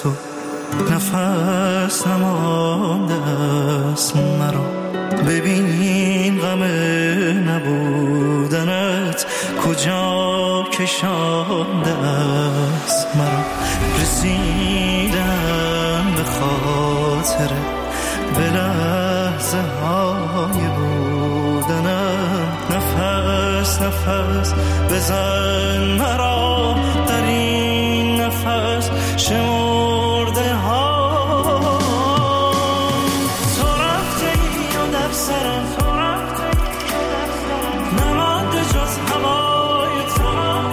تو نفس نمانده است مرا. ببین غم نبودنت کجا کشانده است مرا. رسیدم به خاطر به لحظه های بودنم. نفس نفس بزن مرا در این نفس شمرده ها. تو رفته ای و در سرم نمانده جز هوای تو.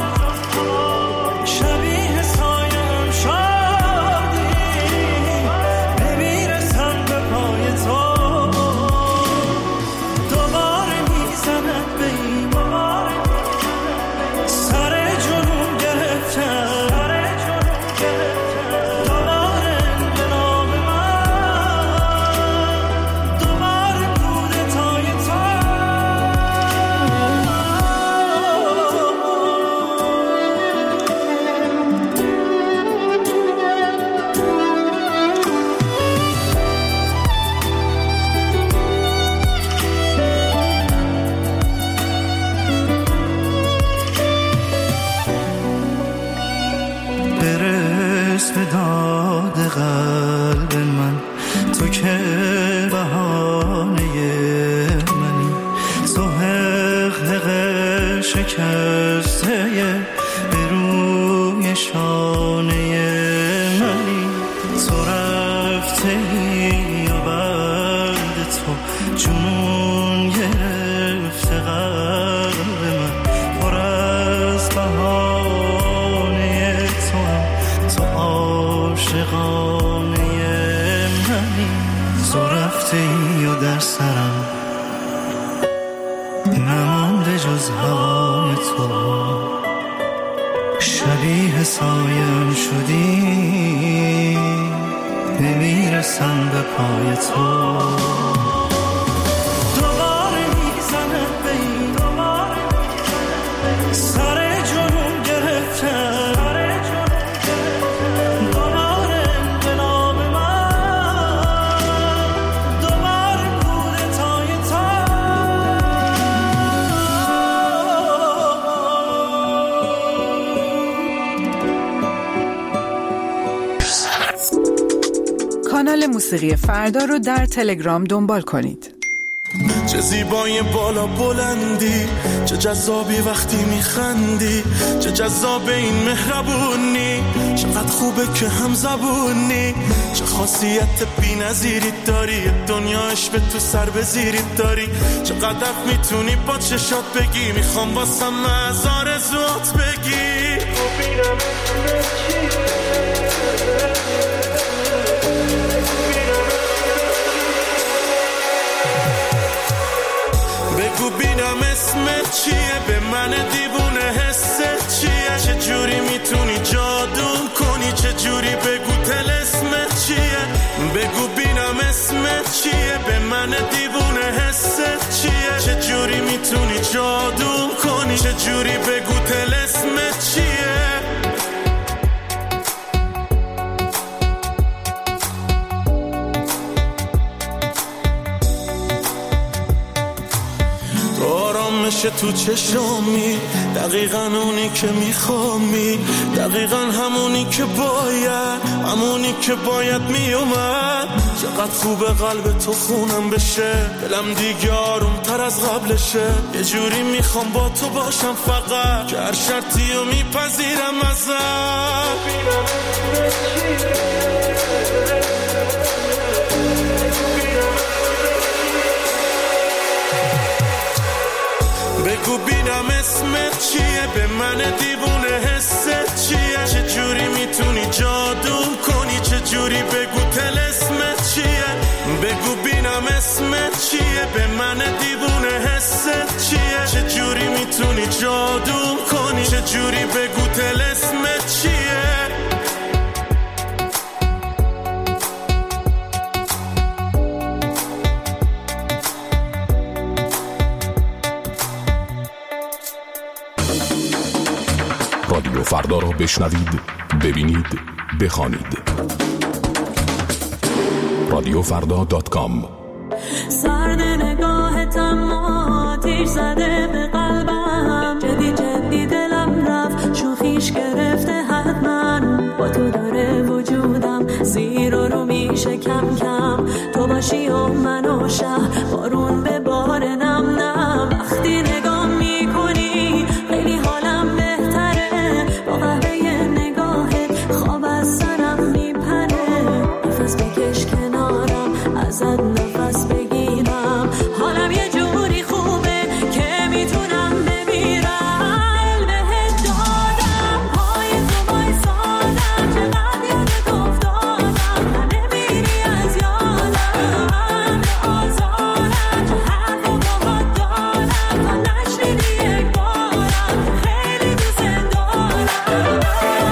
شبیه سایم شدی نمیرسم به پای تو. دوباره میزند به این سر جنون گرفتم. برس به داد قلب من تو که بهانه منی. تو حق شکسته به روی شانه منی. تو رفته ای و بعد تو جنون گرفته قلب من. پر از بهانه تو هم تو عاشقانه منی. تو رفته ای و در سرم نمانده جز هوای تو. شبیه سایم شدی نمیرسم به پای تو. دوباره میزنه به این سر جنون گرفتم. دوباره انقلاب من دوباره کودتای تو. کانال موسیقی فردا رو در تلگرام دنبال کنید. چه زیبای بالا بلندی، چه جذابی وقتی میخندی، چه جذاب این مهربونی، چقدر خوبه که هم زبونی، چه خاصیت بی نظیری داری، دنیاش به تو سر بزیری داری، چقدر میتونی با چشات بگی، میخوام واسم از آرزوات بگی. بگو بینم اسمت چیه، به من دیوونه حست چیه، چه جوری میتونی جادو کنی، چه جوری بگو طلسمت چیه، بگو بینم اسمت چیه، به من دیوونه حست چیه، چه جوری میتونی جادو کنی، چه جوری بگو طلسمت چیه. تو چشامی دقیقاً اونی که میخوامی، دقیقاً همونی که باید، همونی که باید میومد. چقدر خوبه قلب تو خونم بشه، دلم دیگه آروم تر از قبلشه، یه جوری میخوام با تو باشم فقط، که هر شرطی رو میپذیرم ازت. بگو بینم اسمت چیه، به من دیوونه حست چیه، چه جوری میتونی جادو کنی، چه جوری بگو طلسمت چیه، بگو بینم اسمت چیه، به من دیوونه حست چیه، چه جوری میتونی جادو کنی، چه جوری بگو طلسمت چیه. رادیو فردا را بشنوید، ببینید، بخوانید. radiofrda.com. سرد نگاهتم آتیش زده به قلبم، جدی جدی دلم رفت شوخیش گرفته حتما، با تو داره وجودم زیر و رو میشه کم کم، تو باشی و من و شهر بارون به بار نم نم، وقتی نگاه میکنی خیلی حالم بهتره، با قهوه نگاهت خواب از سرم میپره، نفس بکش کنارم ازت نفس بگیرم، حالم یه جوری خوبه که میتونم بمیرم، بهت دادم پای تو بایستادم، چقدر یادت افتادم، من نمیری از یادم، به آزارم چه حرف و باهات دارم، تا نشنیدی یک بارم خیلی دوست دارم.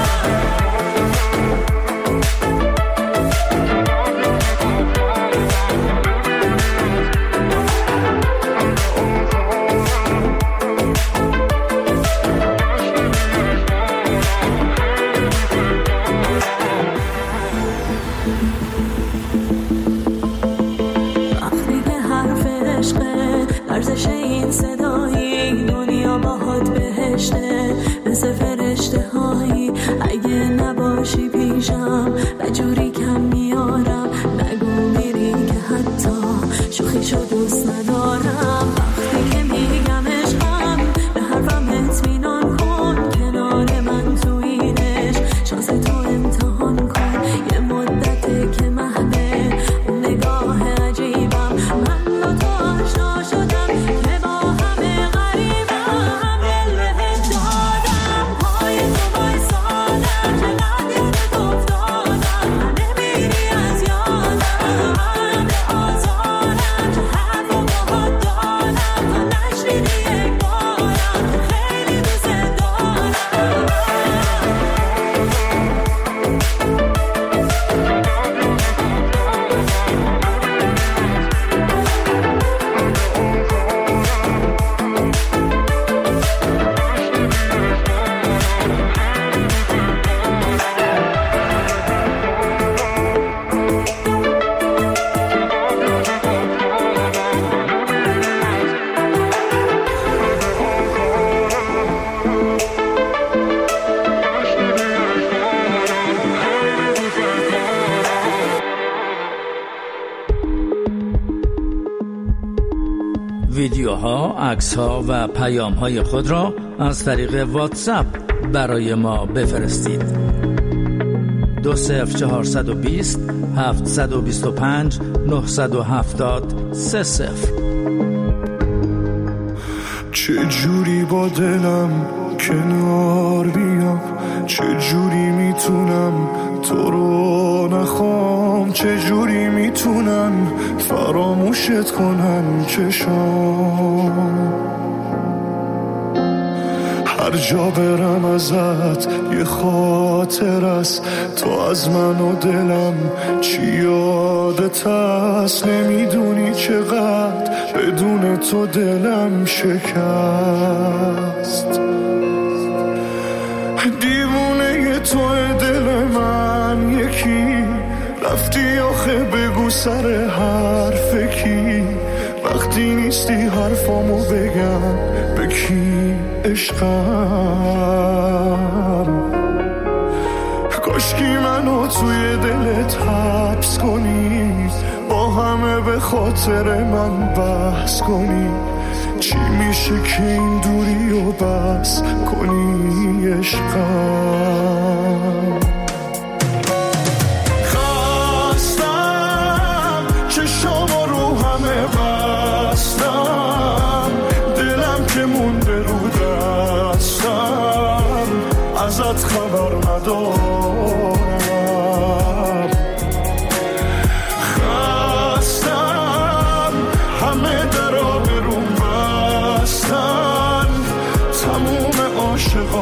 وقتی که حرف عشقه ارزش این صدایی، دنیا باهات بهشته مثل فرشته هایی، اگه نباشی پیشم بجوری کم میارم، نگو میری که حتی شوخیشو دوست ندارم، وقتی که میگم عشقم به حرفم اطمینان کن، کنار من تو اینش شانس تو امتحان کن، یه مدته که محبه اون نگاه عجیبم، من با تو آشنا شدم که با همه غریبم، دل بهت دادم پای تو بایستادم، چقدر یادت افتادم، من نمیری از یادم، به آزارم چه حرف و باهات دارم، تا نشنیدی یک بارم خیلی دوست دارم. ویدیوها، عکس‌ها و پیام‌های خود را از طریق واتساپ برای ما بفرستید. 20420 725 970 30. چه جوری با دلم کنار بیام، چه جوری میتونم تو رو نخوام، چه جوری میتونن فراموشت کنن چشام، هر جا برم ازت یه خاطر است، تو از من و دلم چی یادت هست، نمیدونی چقدر بدون تو دلم شکست، دیوونه تو دل من یکی، رفتی آخه بگو سر حرف کی، وقتی نیستی حرفامو بگم به کی عشقم، کاشکی منو توی دلت حبس کنی، با همه به خاطر من بحث کنی، چی میشه که این دوری و بس کنی عشقم، خستم چشامو رو همه بستم، دلم که مونده رو دستم، ازت خبر ندارم، خستم همه درا برون بستن، تموم عاشقا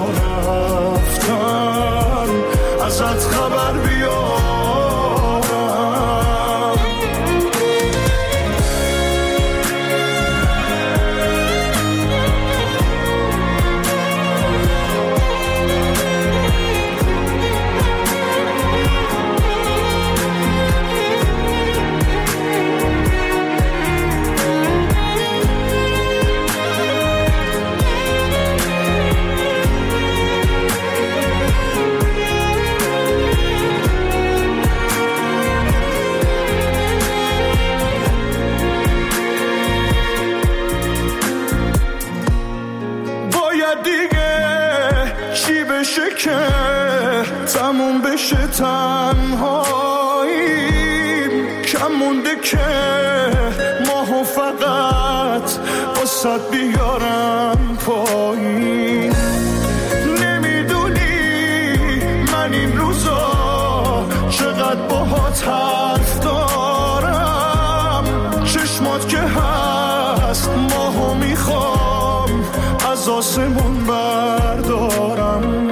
رفتن، ازت خبر بیارم. دیگه چی بشه که تموم بشه تنهاییم، کم مونده که ماهو فقط واسات بیارم پایین. نمیدونی من این روزا چقدر باهات حرف دارم، چشمات که هست ماهو میخوام از آسمون بردارم.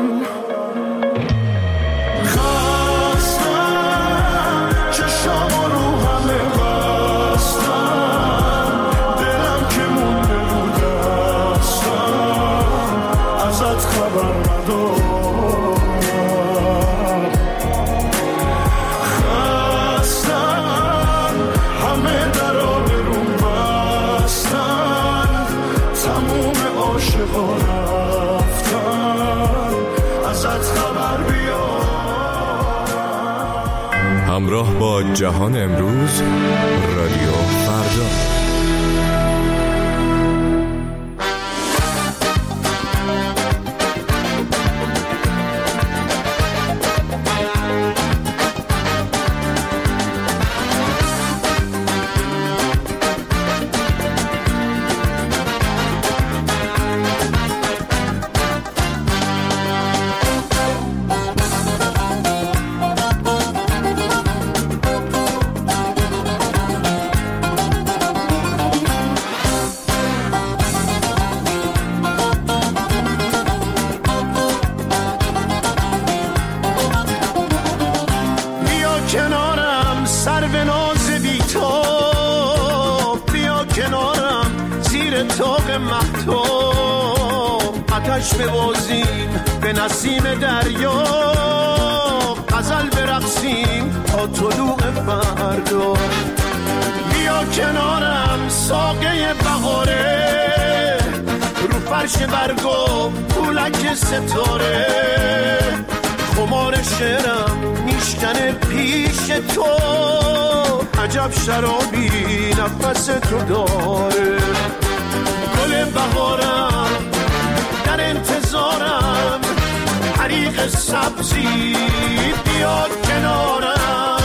همراه با جهان امروز، رادیو فردا. ببازیم به نسیم دریا، غزل برقصیم تا طلوع فردا. بیا کنارم ساقه بهاره، رو فرش برگو پولک ستاره، خمار شعرم میشکنه پیش تو، عجب شرابی نفس تو داره. گل بهارم در انتظارم، حریق سبزی بیاد کنارم.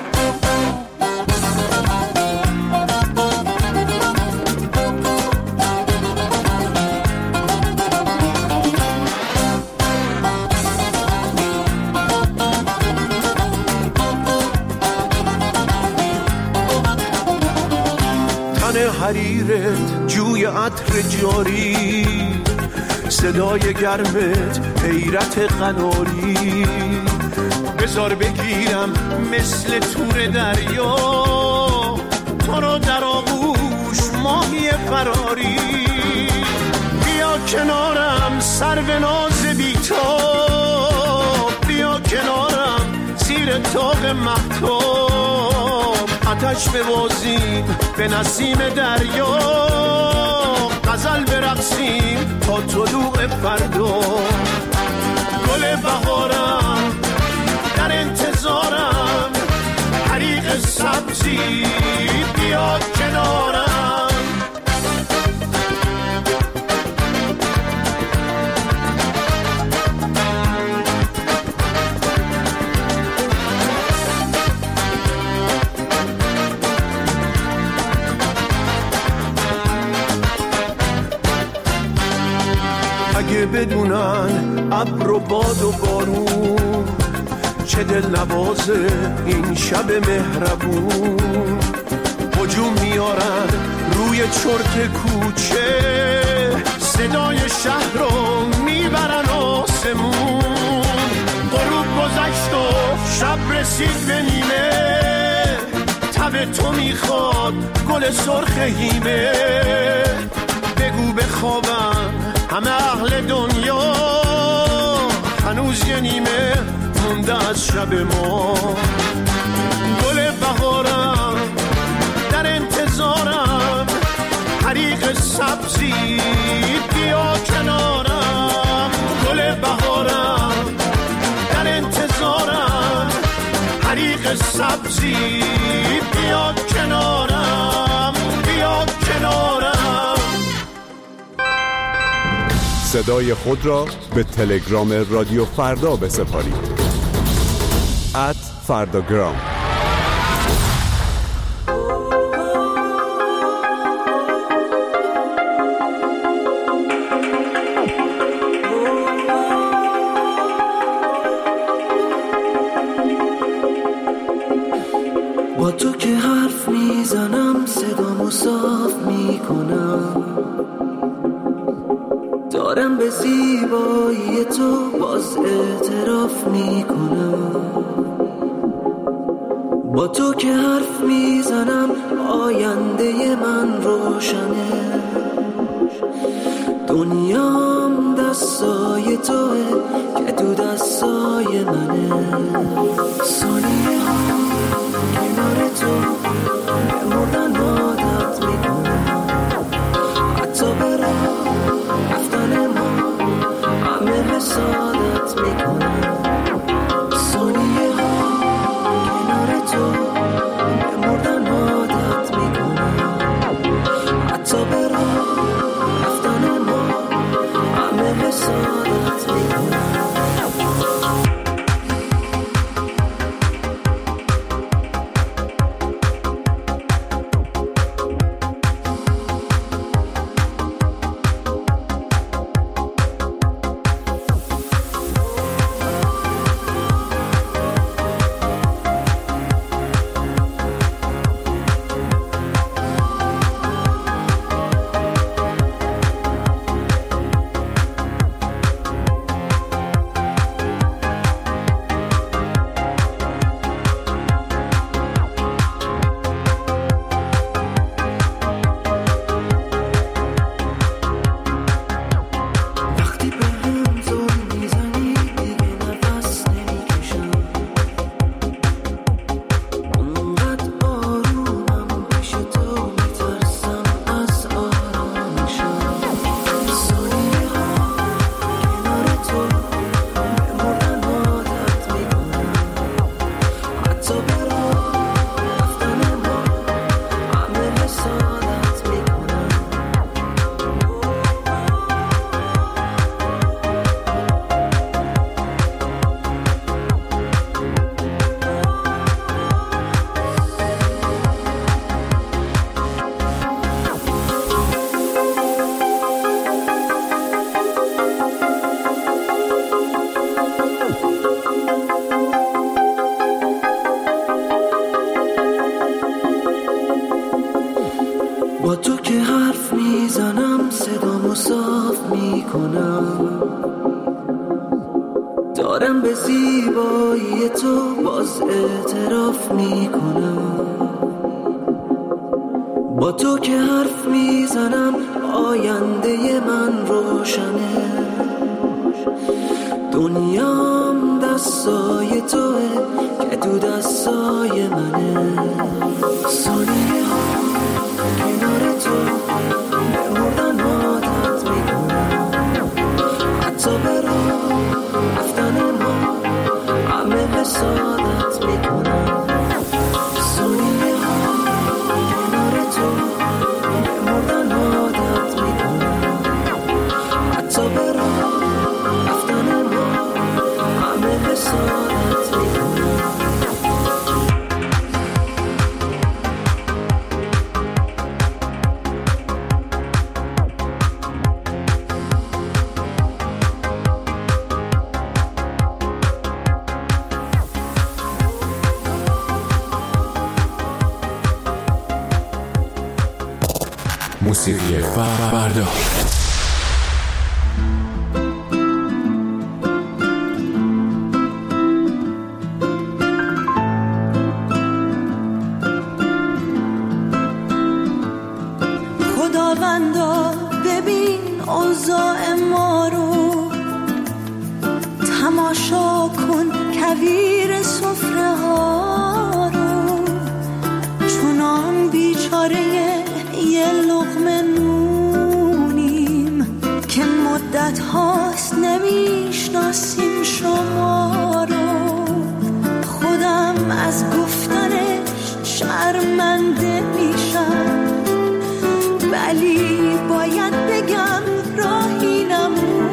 تن حریرت جوی عطر جاری، صدای گرمت حیرت قناری، بذار بگیرم مثل تور دریا، تو رو در آغوش ماهی فراری. بیا کنارم سرو ناز بی‌تاب، بیا کنارم زیر طاق مهتاب، آتش ببازیم به نسیم دریا، غزل برقصیم تا طلوع فردا. گل بهارم در انتظارم، حریق سبزی بیاد کنارم. اگه بدونن ابر و باد و بارون چه دل نوازه این شب مهربون، هجوم میارن روی چرت کوچه، صدای شهر رو میبرن آسمون. غروب گذشت و شب رسید به نیمه، تب تو میخواد گل سرخ هیمه. بگو بخوابن همه اهل دنیا، هنوز یه نیمه مونده از شب ما. گل بهارم در انتظارم، حریق سبزی بیا کنارم. گل بهارم در انتظارم، حریق سبزی بیا کنارم، بیا کنارم. صدای خود را به تلگرام رادیو فردا بسپارید. @فرداگرام. با تو که حرف میزنم صدامو صاف میکنم، دارم به زیبایی تو باز اعتراف میکنم. با تو که حرف میزنم آینده من روشنه، دنیام دستای توه که تو دستای منه. ثانیه ها کنار تو به مردن عادت میکنم، حتی به راه رفتن ما همه حسادت میکنم. ثانیه ها کنار تو به مردن عادت میکنم، حتی به راه رفتن ما همه حسادت میکنم. با تو که حرف میزنم صدامو صاف میکنم، دارم به زیبایی تو باز اعتراف میکنم. با تو که حرف میزنم آینده من روشنه، دنیام دستای توه که تو دستای منه. ثانیه ها کنار تو به مردن عادت میکنم، حتی به راه رفتن ما همه حسادت میکنم. ثانیه ها کنار تو به مردن عادت میکنم، حتی به راه رفتن ما همه حسادت میکنم. موسیقی فردا. خداوندا ببین اوضاع ما رو، تماشا کن کویر سفره ها رو، چونان بیچاره یه لقمه نونیم که مدت هاست نمیشناسیم شما رو. خودم از گفتنش شرمنده میشم، ولی باید بگم راهی نمون.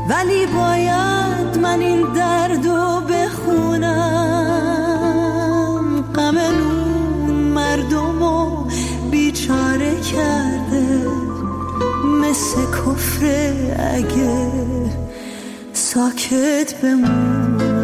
ولی باید من این دردو بخونم. غم اون مردمو بیچاره کرده، مثل کفر اگه ساکت بمونم.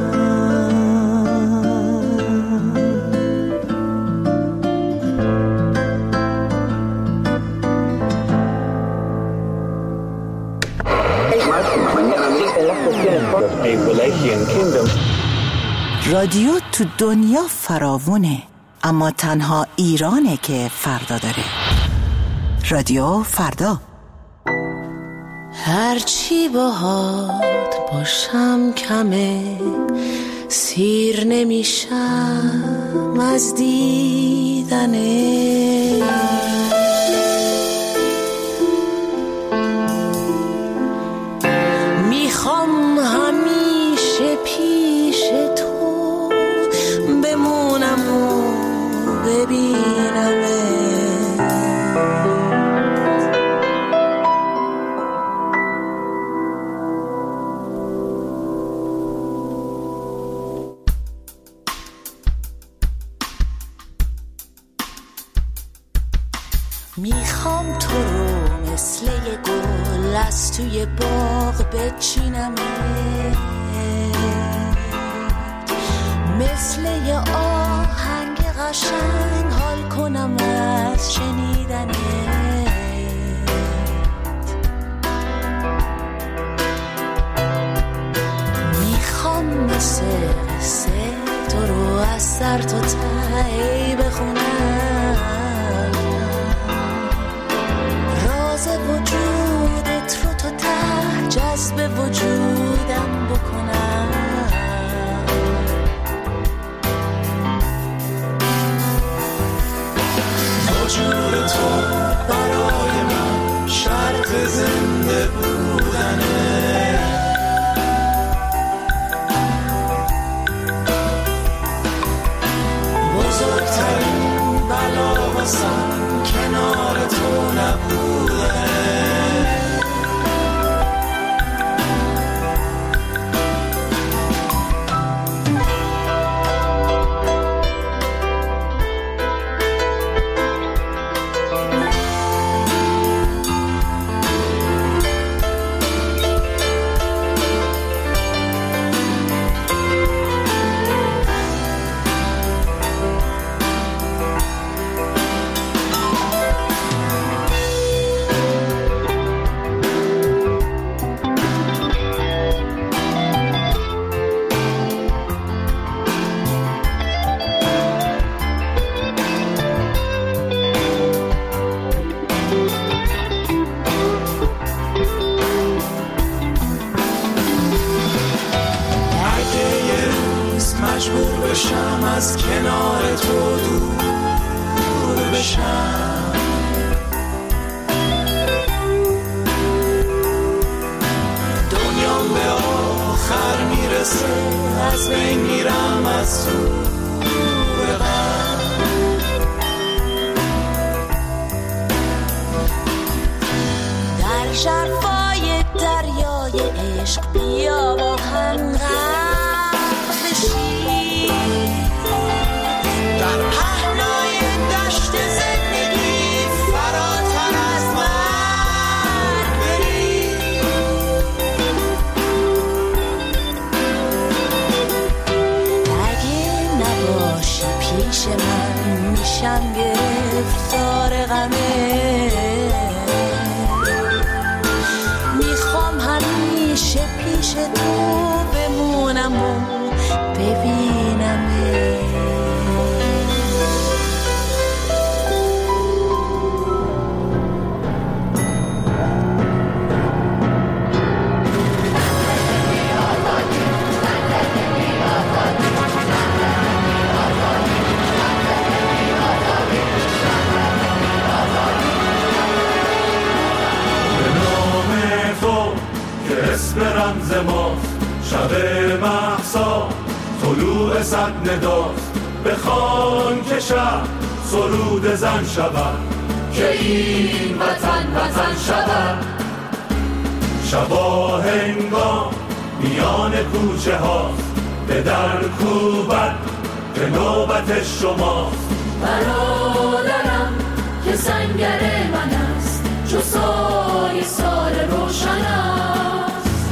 رادیو تو دنیا فراوونه، اما تنها ایرانه که فردا داره. رادیو فردا. هرچی باهات باشم کمه، سیر نمیشم از دیدنه. میخوام همیشه پیش تو بمونم و ببینمه. میخوام تو رو مثل یه گل از توی باغ بچینم، مثل یه آهنگ قشنگ حال کنم از شنیدنت. میخوام مثل قصه تو رو از سر تا ته بخونم، وجودت رو تا ته جذب وجودم بکنم. وجود تو برای من شرط زنده بودنه. بزرگترین بلا واسم کنار تو نبوده. مجبور بشم از کنار تو دور بشم، دنیام به آخر میرسه از بین میرم از تو غم. در ژرفای دریای عشق بیا با هم غرق بشیم، در پهنای دشت زندگی فراتر از مرگ بریم. اگه نباشی پیش من میشم گرفتار غمه. میخوام همیشه پیش تو بمونم و ببینمه. اسم رمز ماست شب مهسا طلوع صد نداست، بخوان که شب سرود زن شود، که این وطن وطن شود. شبا هنگام میان کوچه ها به در کوبت که نوبت شماست. برادرم که سنگر من است چو سایه سال روشن است.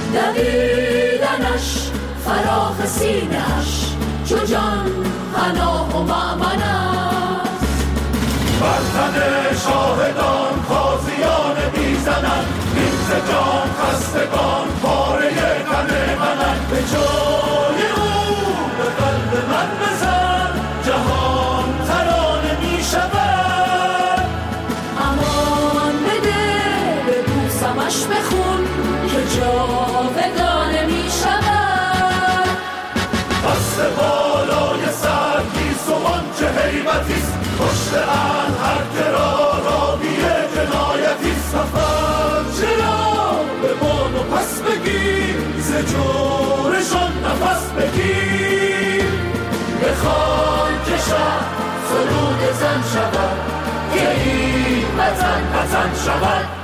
دویدنش فراخ سینه‌اش چو جان پناه و مأمن است. بر تن شاهدان تازیان میزنند، این ز جان خستگان پاره تن منند. به جای او به قلب من بزن، جهان ترانه می شود. امان بده به بوسمش بخون که جاودانه می شود. دست بالای سر گیسوان چه هیبتیست، پشت ان هر کرا راوی جنایتیست. سفر چرا به بان و پس بگیر، ز جورشان نفس بگیر. بخوان که شهر سرود زن شود، که این وطن وطن شود.